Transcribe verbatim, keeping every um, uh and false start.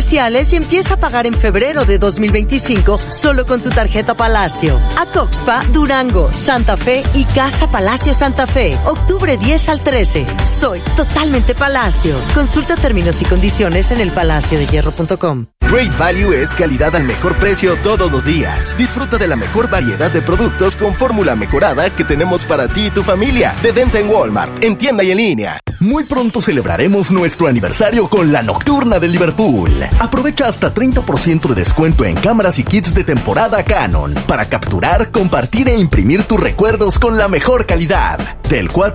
especiales y empieza a pagar en febrero de dos mil veinticinco solo con tu tarjeta Palacio. Acoxpa, Durango, Santa Fe y Casa Palacio Santa Fe. Octubre diez al trece. Soy totalmente Palacio. Consulta términos y condiciones en el palacio de hierro punto com. Great Value es calidad al mejor precio todos los días. Disfruta de la mejor variedad de productos con fórmula mejorada que tenemos para ti y tu familia. De venta en Walmart, en tienda y en línea. Muy pronto celebraremos nuestro aniversario con la Nocturna de Liverpool. Aprovecha hasta treinta por ciento de descuento en cámaras y kits de temporada Canon para capturar, compartir e imprimir tus recuerdos con la mejor calidad. Del cuatro